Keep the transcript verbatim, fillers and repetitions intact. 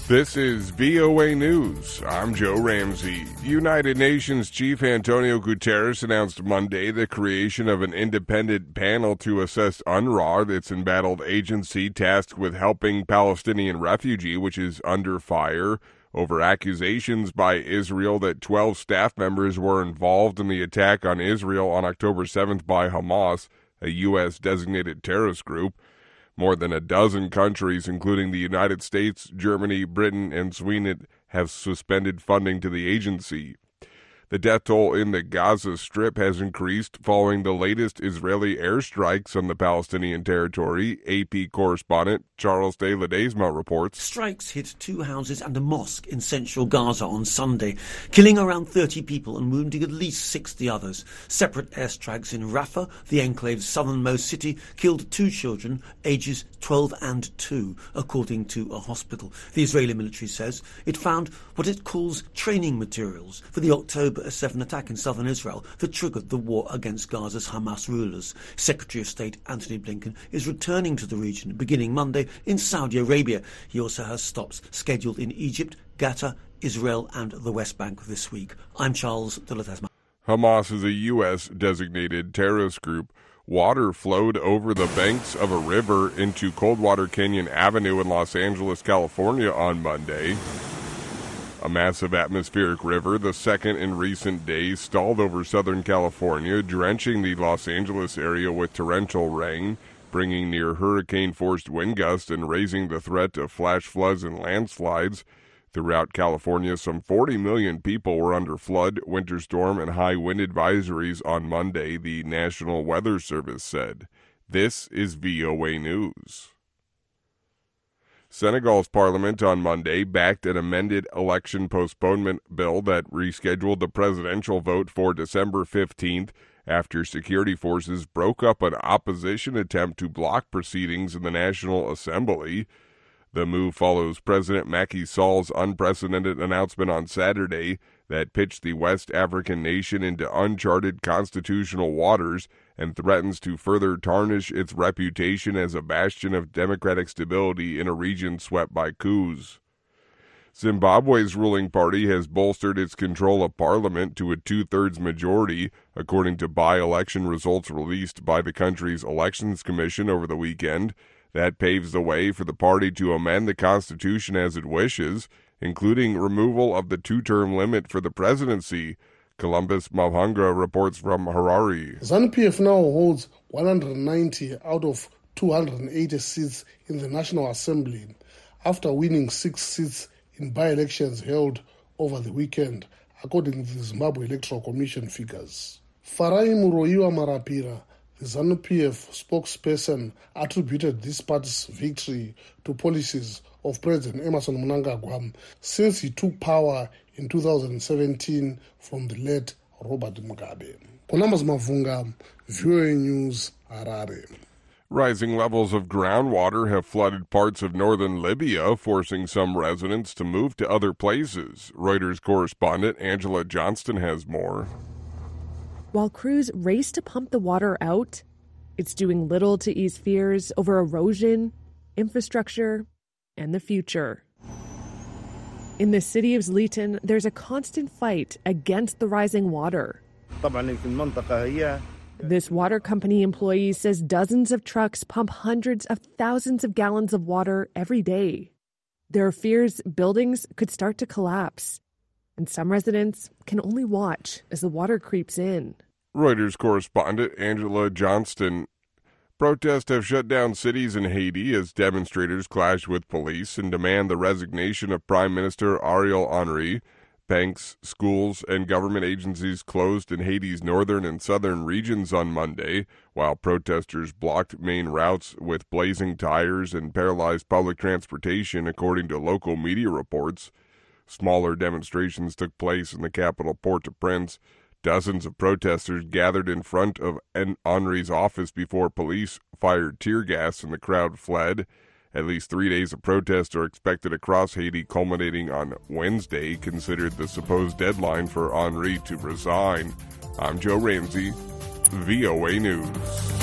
This is V O A News. I'm Joe Ramsey. United Nations Chief Antonio Guterres announced Monday the creation of an independent panel to assess UNRWA, its embattled agency tasked with helping Palestinian refugee, which is under fire over accusations by Israel that twelve staff members were involved in the attack on Israel on October seventh by Hamas, a U S designated terrorist group. More than a dozen countries, including the United States, Germany, Britain, and Sweden, have suspended funding to the agency. The death toll in the Gaza Strip has increased following the latest Israeli airstrikes on the Palestinian territory. A P correspondent Charles de Ledesma reports. Strikes hit two houses and a mosque in central Gaza on Sunday, killing around thirty people and wounding at least sixty others. Separate airstrikes in Rafah, the enclave's southernmost city, killed two children, ages twelve and two, according to a hospital. The Israeli military says it found what it calls training materials for the October seventh attack in southern Israel that triggered the war against Gaza's Hamas rulers. Secretary of State Antony Blinken is returning to the region beginning Monday in Saudi Arabia. He also has stops scheduled in Egypt, Qatar, Israel and the West Bank this week. I'm Charles de Ledesma. Hamas is a U S designated terrorist group. Water flowed over the banks of a river into Coldwater Canyon Avenue in Los Angeles, California on Monday. A massive atmospheric river, the second in recent days, stalled over Southern California, drenching the Los Angeles area with torrential rain, bringing near hurricane-force wind gusts and raising the threat of flash floods and landslides. Throughout California, some forty million people were under flood, winter storm, and high wind advisories on Monday, the National Weather Service said. This is V O A News. Senegal's parliament on Monday backed an amended election postponement bill that rescheduled the presidential vote for December fifteenth after security forces broke up an opposition attempt to block proceedings in the National Assembly. The move follows President Macky Sall's unprecedented announcement on Saturday that pitched the West African nation into uncharted constitutional waters and threatens to further tarnish its reputation as a bastion of democratic stability in a region swept by coups. Zimbabwe's ruling party has bolstered its control of parliament to a two-thirds majority, according to by-election results released by the country's Elections Commission over the weekend. That paves the way for the party to amend the constitution as it wishes, including removal of the two-term limit for the presidency. Columbus Mavhanga reports from Harare. ZANU-P F now holds one hundred ninety out of two hundred eighty seats in the National Assembly after winning six seats in by-elections held over the weekend, according to the Zimbabwe Electoral Commission figures. Farai Muroiwa Marapira, the ZANU-P F spokesperson, attributed this party's victory to policies of President Emmerson Mnangagwa since he took power in two thousand seventeen from the late Robert Mugabe. Columbus Mavhanga, V O A News, Harare. Rising levels of groundwater have flooded parts of northern Libya, forcing some residents to move to other places. Reuters correspondent Angela Johnston has more. While crews race to pump the water out, it's doing little to ease fears over erosion, infrastructure, and the future. In the city of Zliten, there's a constant fight against the rising water. This water company employee says dozens of trucks pump hundreds of thousands of gallons of water every day. There are fears buildings could start to collapse, and some residents can only watch as the water creeps in. Reuters correspondent Angela Johnston. Protests have shut down cities in Haiti as demonstrators clash with police and demand the resignation of Prime Minister Ariel Henry. Banks, schools, and government agencies closed in Haiti's northern and southern regions on Monday, while protesters blocked main routes with blazing tires and paralyzed public transportation, according to local media reports. Smaller demonstrations took place in the capital Port-au-Prince. Dozens of protesters gathered in front of Henry's office before police fired tear gas and the crowd fled. At least three days of protests are expected across Haiti, culminating on Wednesday, considered the supposed deadline for Henry to resign. I'm Joe Ramsey, V O A News.